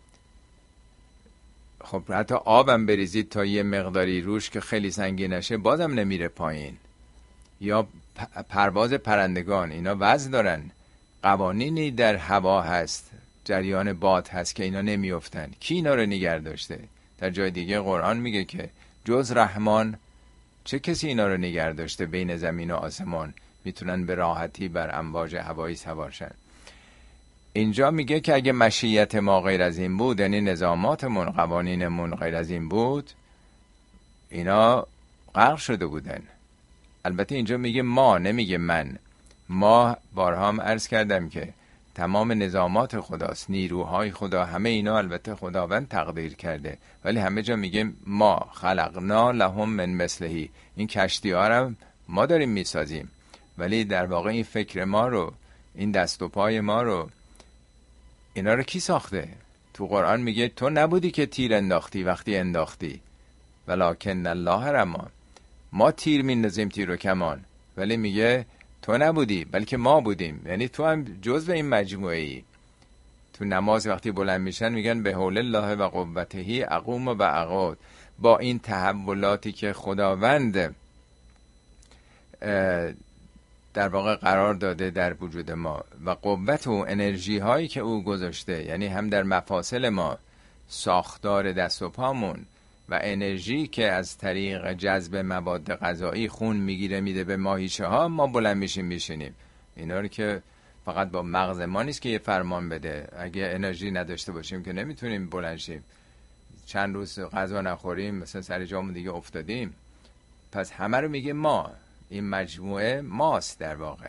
خب حتی آبم بریزید تا یه مقداری روش که خیلی سنگین نشه، بازم نمیره پایین. یا پرواز پرندگان، اینا وزن دارن، قوانینی در هوا هست، جریان باد هست که اینا نمیافتن. کی اینا رو نگه داشته؟ در جای دیگه قرآن میگه که جز رحمان چه کسی اینا رو نگه داشته بین زمین و آسمان میتونن به راحتی بر امواج هوایی سوار شن. اینجا میگه که اگه مشیت ما غیر از این بود، یعنی نظاماتمون، قوانینمون غیر از این بود، اینا غرق شده بودن. البته اینجا میگه ما، نمیگه من. ما بارها هم عرض کردم که تمام نظامات خداست، نیروهای خدا، همه اینا البته خداوند تقدیر کرده، ولی همه جا میگه ما خلقنا لهم من مثلهی. این کشتی ها رو ما داریم میسازیم، ولی در واقع این فکر ما رو، این دست و پای ما رو، اینا رو کی ساخته؟ تو قرآن میگه تو نبودی که تیر انداختی وقتی انداختی، ولکن الله رما. ما تیر میندازیم، تیر و کمان، ولی میگه تو نبودی بلکه ما بودیم. یعنی تو هم جزء این مجموعه ای. تو نماز وقتی بلند میشن میگن به حول الله و قوته اقوم و اقعد. با این تحولاتی که خداوند در واقع قرار داده در وجود ما و قوت و انرژی هایی که او گذاشته، یعنی هم در مفاصل ما، ساختار دست و پامون، و انرژی که از طریق جذب مواد غذایی خون میگیره میده به ماهیچه ها، ما بلند میشیم میشینیم. اینا رو که فقط با مغز ما نیست که یه فرمان بده. اگه انرژی نداشته باشیم که نمیتونیم بلند شیم. چند روز غذا نخوریم مثلا سر جامون دیگه افتادیم. پس همه رو میگه ما، این مجموعه ماست در واقع.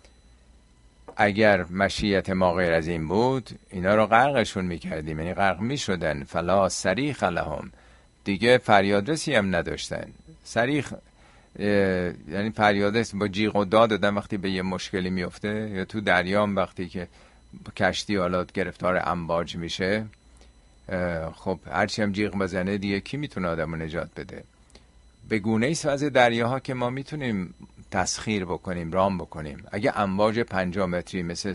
اگر مشیت ما غیر از این بود، اینا رو غرقشون میکردیم، یعنی غرق میشدن. فلا صریخ لهم، دیگه فریادرسی هم نداشتن. صریخ یعنی فریادرس با جیغ و داد دادن وقتی به یه مشکلی میفته، یا تو دریام وقتی که کشتی حالات گرفتار امواج میشه، خب هرچی هم جیغ بزنه دیگه کی میتونه آدمو نجات بده؟ به گونه ایست وضع دریاها که ما میتونیم تسخیر بکنیم، رام بکنیم. اگه امواج 50 متری مثل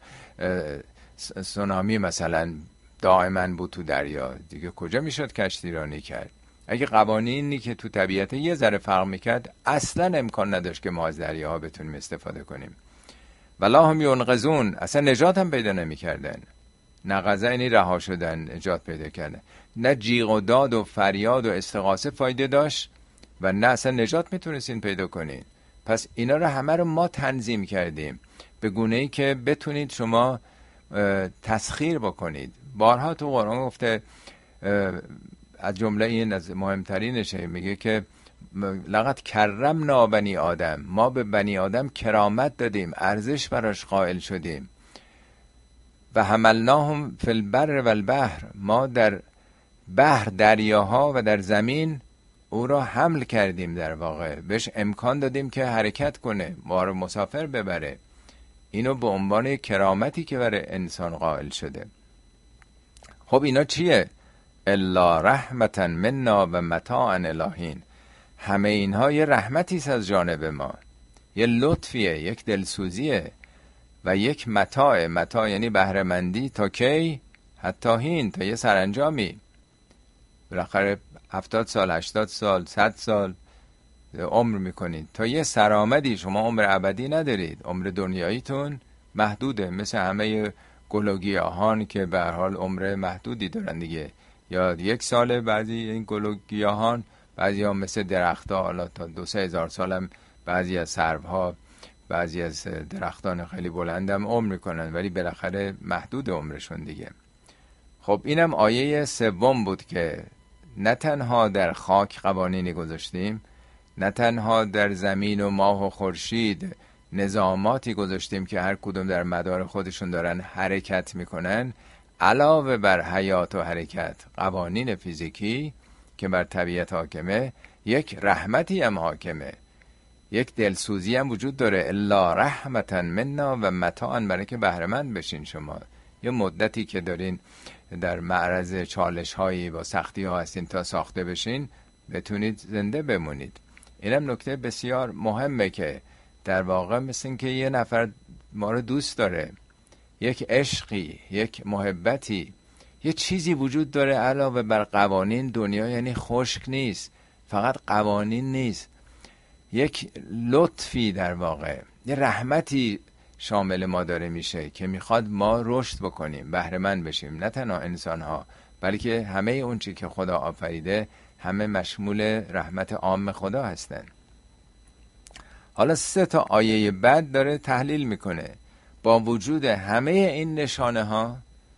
سونامی مثلا دائما بود تو دریا، دیگه کجا میشد کشتی رانی کرد؟ اگه قوانینی که تو طبیعت یه ذره فرق میکرد، اصلا امکان نداشت که ما از دریاها بتونیم استفاده کنیم. ولا هم ینقذون، اصلا نجات هم پیدا نمیکردن. نقضه یعنی رها شدن، نجات پیدا کردن. نه جیغ و داد و فریاد و استغاثه فایده داشت و نه اصلا نجات میتونستین پیدا کنین. پس اینا رو همه رو ما تنظیم کردیم به گونه‌ای که بتونید شما تسخیر بکنید. بارها تو قرآن گفته، از جمله این از مهمترینشه، میگه که لقد کرمنا بنی آدم، ما به بنی آدم کرامت دادیم، ارزش براش قائل شدیم. و حملناهم فی البر و البحر، ما در بحر، دریاها و در زمین او را حمل کردیم، در واقع بهش امکان دادیم که حرکت کنه، ما رو مسافر ببره. اینو به عنوان کرامتی که برای انسان قائل شده. خب اینا چیه؟ الا رحمتا منا و متاعا الهین. همه اینها یه رحمتی است از جانب ما، یه لطفیه، یک دلسوزیه و یک متاع یعنی بهره‌مندی. تا کی؟ حتی هین، تا یه سرانجامی. بالاخره 70 سال، 80 سال، 100 سال عمر میکنید، تا یه سرآمدی. شما عمر ابدی ندارید، عمر دنیاییتون محدوده، مثل همه گل و گیاهان که به هر حال عمر محدودی دارن دیگه. یا 1 سال بعضی این گل و گیاهان، بعضی ها مثل درختها حالا تا 2-3 هزار سال هم، بعضی از سروها، بعضی از درختان خیلی بلندم عمر میکنن، ولی بالاخره محدود عمرشون دیگه. خب اینم آیه 3 بود که نه تنها در خاک قوانینی گذاشتیم، نه تنها در زمین و ماه و خورشید نظاماتی گذاشتیم که هر کدوم در مدار خودشون دارن حرکت میکنن، علاوه بر حیات و حرکت قوانین فیزیکی که بر طبیعت حاکمه، یک رحمتی هم حاکمه، یک دلسوزی هم وجود داره. الا رحمتا منا و متاعا، برای که بهره‌مند بشین. شما یه مدتی که دارین در معرض چالش هایی با سختی ها هستین، تا ساخته بشین بتونید زنده بمونید. اینم نکته بسیار مهمه که در واقع مثل این که یه نفر ما رو دوست داره، یک عشقی، یک محبتی، یه چیزی وجود داره علاوه بر قوانین. دنیا یعنی خشک نیست، فقط قوانین نیست، یک لطفی در واقع، یه رحمتی شامل ما داره میشه که میخواد ما رشد بکنیم، بهره‌مند بشیم. نه تنها انسان ها، بلکه همه اون چی که خدا آفریده، همه مشمول رحمت عام خدا هستن. حالا 3 آیه بعد داره تحلیل میکنه. با وجود همه این نشانه ها،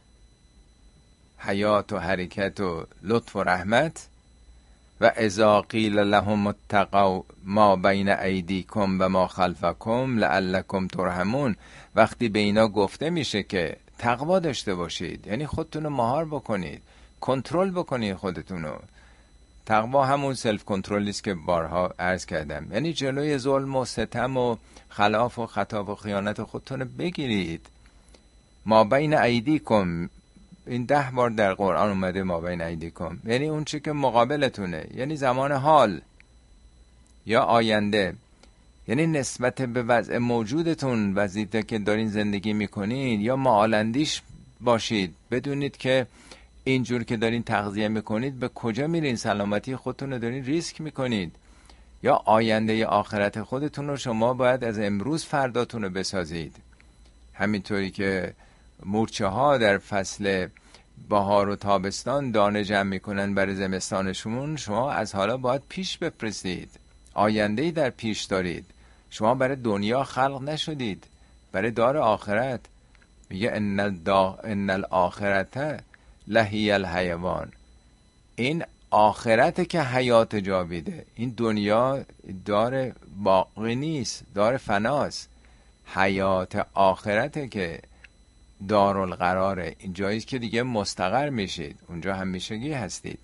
حیات و حرکت و لطف و رحمت، و اذا قیل لهم اتقوا ما بین ایدیکم و ما خلفکم لعلکم ترحمون، وقتی به اینا گفته میشه که تقوا داشته باشید، یعنی خودتون رو مهار بکنید، کنترل بکنید خودتونو. تقوا همون سلف کنترلی است که بارها عرض کردم، یعنی جلوی ظلم و ستم و خلاف و خطا و خیانت خودتون رو بگیرید. ما بین ایدیکم، این 10 بار در قرآن اومده ما بین ایدیکم، یعنی اون چی که مقابلتونه، یعنی زمان حال یا آینده، یعنی نسبت به وضع موجودتون، وضعیتی که دارین زندگی میکنین، یا معالندیش باشید، بدونید که اینجور که دارین تغذیه میکنید به کجا میرین، سلامتی خودتون رو دارین ریسک میکنید، یا آینده آخرت خودتون رو شما باید از امروز فرداتون رو بسازید. همینطوری که مورچه ها در فصل بهار و تابستان دانه جمع میکنن برای زمستانشون، شما از حالا باید پیش بفرستید، آینده‌ای در پیش دارید. شما برای دنیا خلق نشدید، برای دار آخرت. میگه ان الاخرته لهی الحیوان، این آخرته که حیات جاویده. این دنیا دار باقی نیست، دار فناست. حیات آخرته که دارالقراره، این جاییست که دیگه مستقر میشید، اونجا همیشگی هستید.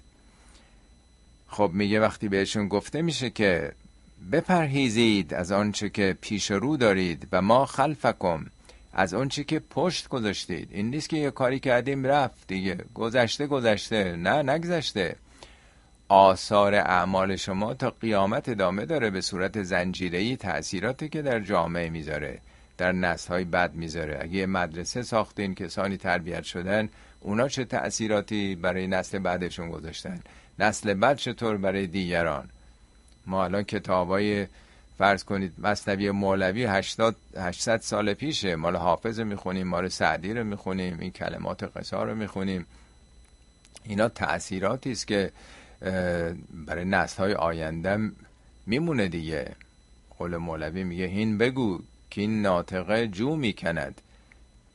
خب میگه وقتی بهشون گفته میشه که بپرهیزید از آنچه که پیش رو دارید و ما خلفکم، از آنچه که پشت گذاشتید. این نیست که یه کاری کردیم رفت دیگه، گذشته، نه نگذشته. آثار اعمال شما تا قیامت ادامه داره، به صورت زنجیره‌ای، تأثیراتی که در جامعه میذاره، در نسل‌های بعد میذاره. اگه یه مدرسه ساختین، کسانی تربیت شدن، اونا چه تأثیراتی برای نسل بعدشون گذاشتن، نسل بعد چطور برای دیگران. ما الان کتابای فرض کنید مثنوی مولوی 800 سال پیشه، مال حافظ رو میخونیم، مال سعدی رو میخونیم، این کلمات قصار رو میخونیم. اینا تأثیراتی است که برای نسل‌های آینده میمونه دیگه. قول مولوی میگه هین بگو که این ناطقه جو میکند،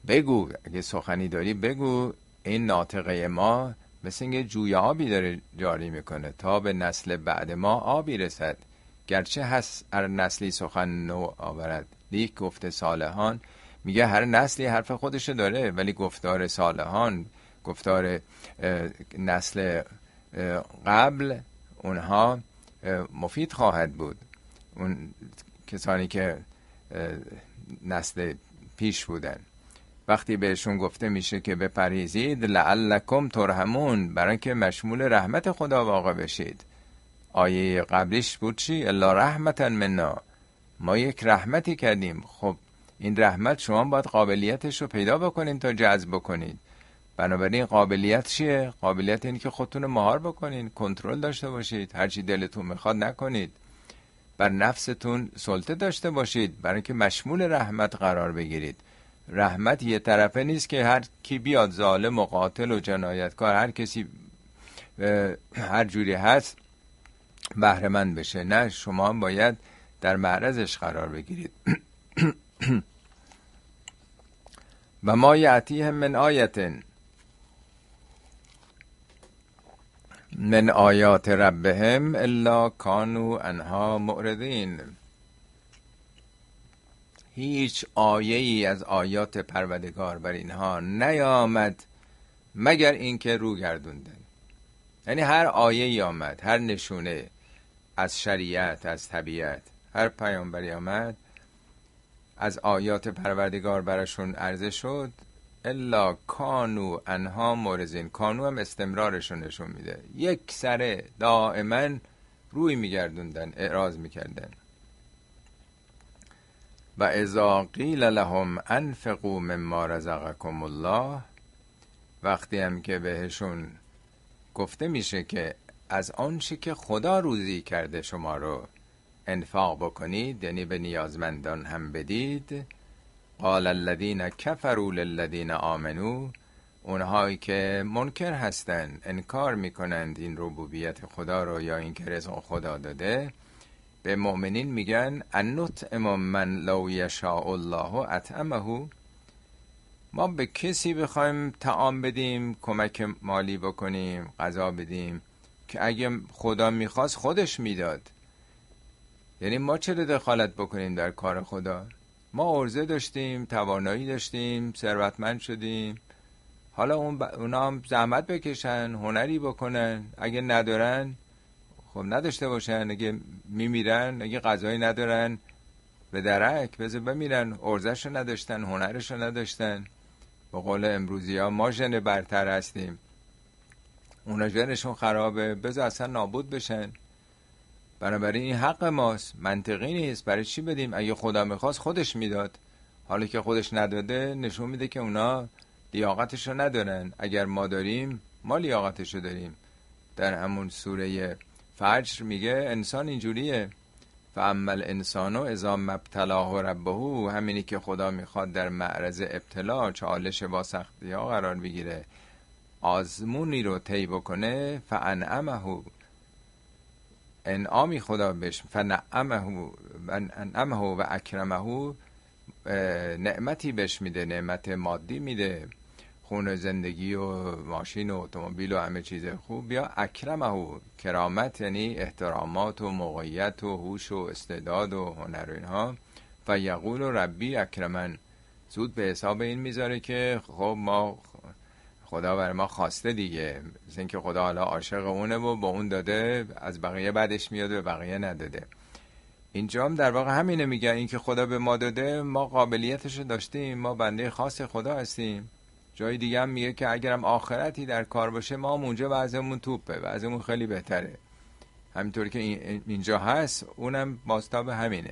بگو، اگه سخنی داری بگو. این ناطقه ما مثل اینکه جوی آبی داره جاری میکنه تا به نسل بعد ما آبی رسد. گرچه هست هر نسلی سخن نو آورد، لیک گفته صالحان. میگه هر نسلی حرف خودشو داره، ولی گفتار صالحان، گفتار نسل قبل، اونها مفید خواهد بود. اون کسانی که نسل پیش بودن، وقتی بهشون گفته میشه که بپریزید لعلکم ترحمون، برای که مشمول رحمت خدا واقع بشید. آیه قبلیش بود چی؟ الا رحمتا منا، ما یک رحمتی کردیم. خب این رحمت شما باید قابلیتش رو پیدا بکنین تا جذب بکنید. بنابراین قابلیت چیه؟ قابلیت این که خودتون رو مهار بکنین، کنترل داشته باشید، هرچی دلتون میخواد نکنید، بر نفستون سلطه داشته باشید، برای که مشمول رحمت قرار بگیرید. رحمت یه طرفه نیست که هر کی بیاد ظالم و قاتل و جنایتکار، هر کسی هر جوری هست بهره مند بشه. نه، شما باید در معرضش قرار بگیرید. و ما یأتیهم من آیت من آیات ربهم الا کانوا عنها معرضین. هیچ آیه‌ای از آیات پروردگار بر اینها نیامد مگر اینکه رو گردوندن. یعنی هر آیه‌ای آمد، هر نشونه از شریعت، از طبیعت، هر پیامبری آمد، از آیات پروردگار براشون عرضه شد، الا کانوا عنها معرضین. کانو هم استمرارشون نشون میده، یک سره دائما روی میگردوندن، اعراض میکردن. و اذا قیل لهم انفقوا مما رزقکم الله، وقتی هم که بهشون گفته میشه که از آنچه که خدا روزی کرده شما رو انفاق بکنید، یعنی به نیازمندان هم بدید، قال الذین کفروا للذین آمنوا، اونهایی که منکر هستند، انکار میکنند این ربوبیت خدا رو یا این که رزق خدا داده، به مؤمنین میگن انطعم من لو یشاء الله اطعمه، ما به کسی بخوایم طعام بدیم، کمک مالی بکنیم، غذا بدیم که اگه خدا میخواست خودش میداد. یعنی ما چرا دخالت بکنیم در کار خدا؟ ما عرضه داشتیم، توانایی داشتیم، ثروتمند شدیم، حالا اونا هم زحمت بکشن، هنری بکنن، اگه ندارن خب نداشته باشن، اگه میمیرن، اگه غذایی ندارن به درک بذار بمیرن، عرضه‌شو نداشتن، هنرشو نداشتن. به قول امروزی ها ما ژن برتر هستیم، اونا ژنشون خرابه، بذار اصلا نابود بشن. بنابراین این حق ماست، منطقی نیست. برای چی بدیم؟ اگه خدا میخواست خودش میداد. حالا که خودش نداده نشون میده که اونا لیاقتشو ندارن. اگر ما داریم، ما لیاقتشو داریم. در همون سوره فجر میگه انسان اینجوریه، فاما الانسان اذا ما ابتلاه ربه، همینی که خدا میخواد در معرض ابتلا، چالش با سختی ها قرار بگیره، آزمونی رو طی بکنه، فانعمه، انعامی خدا بهش، فنعمه و اکرمه، نعمتی بهش میده، نعمت مادی میده، خونه، زندگی و ماشین و اتومبیل و همه چیز خوب، یا اکرمه، کرامت یعنی احترامات و موقعیت و هوش و استعداد و هنر و اینها، و یقول ربی اکرمن، زود به حساب این میذاره که خب ما خدا برای ما خواسته دیگه، مثل این که خدا حالا عاشق اونه و با اون داده، از بقیه بعدش میاد و بقیه نداده. اینجا هم در واقع همینه، میگه این که خدا به ما داده، ما قابلیتشو داشتیم، ما بنده خاص خدا هستیم. جای دیگه هم میگه که اگرم آخرتی در کار باشه، ما هم اونجا وضعمون توپه، وضعمون خیلی بهتره. همینطور که اینجا هست، اونم بازتاب همینه.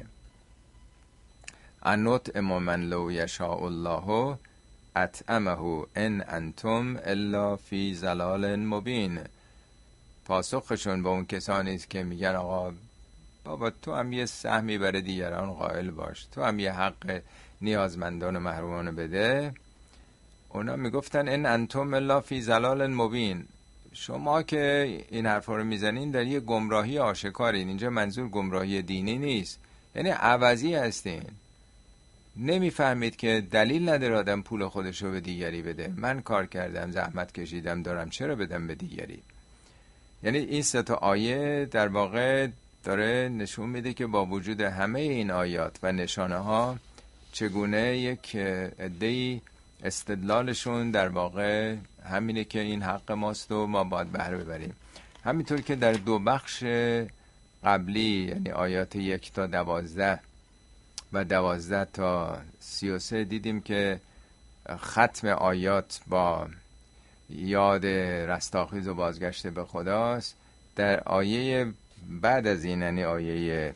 انطعم من لو یشاء الله اطعمه ان انتم الا فی ضلال مبین. پاسخشون به اون کسانی است که میگن آقا بابا تو هم یه سهمی برای دیگران قائل باش، تو هم یه حق نیازمندان و محرومان بده. اونا میگفتن ان انتم الا فی ضلال مبین، شما که این حرفا رو میزنین در یه گمراهی آشکارین. اینجا منظور گمراهی دینی نیست، یعنی عوضی هستین. نمیفهمید که دلیل نداره آدم پول خودشو به دیگری بده. من کار کردم، زحمت کشیدم، دارم، چرا بدم به دیگری؟ یعنی این 3 تا آیه در واقع داره نشون میده که با وجود همه این آیات و نشانه ها چگونه یک عده‌ای استدلالشون در واقع همینه که این حق ماست و ما باید بهره ببریم. همینطور که در 2 بخش قبلی، یعنی آیات 1 تا 12 و 12 تا 33 دیدیم که ختم آیات با یاد رستاخیز و بازگشت به خداست. در آیه بعد از این، یعنی آیه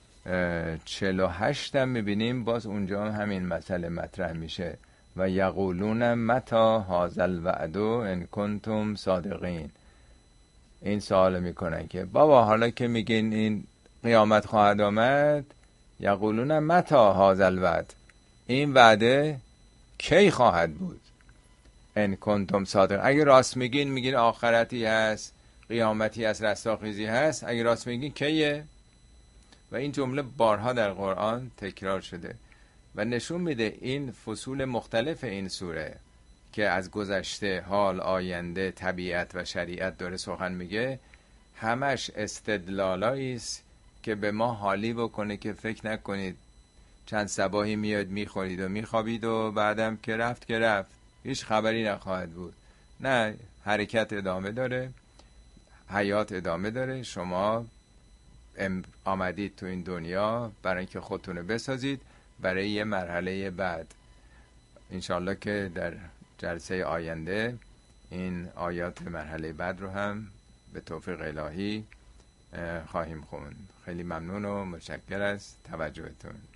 48 هم میبینیم باز اونجا هم همین مسئله مطرح میشه و یقولون متی هذا الوعد ان کنتم صادقین. این سوال میکنن که بابا حالا که میگین این قیامت خواهد آمد، یقولون متی هذا الوعد، این وعده کی خواهد بود؟ ان کنتم صادق، اگه راست میگین آخرتی هست، قیامتی هست، رستاخیزی هست، اگه راست میگین کیه؟ و این جمله بارها در قرآن تکرار شده و نشون میده این فصول مختلف این سوره که از گذشته، حال، آینده، طبیعت و شریعت داره سخن میگه، همش استدلالایی است که به ما حالی بکنه که فکر نکنید چند صباحی میاد میخورید و میخوابید و بعدم که رفت هیچ خبری نخواهد بود. نه، حرکت ادامه داره، حیات ادامه داره. شما آمدید تو این دنیا برای اینکه خودتونه بسازید برای یه مرحله بعد. انشالله که در جلسه آینده این آیات مرحله بعد رو هم به توفیق الهی خواهیم خوند. خیلی ممنون و متشکر از توجهتون.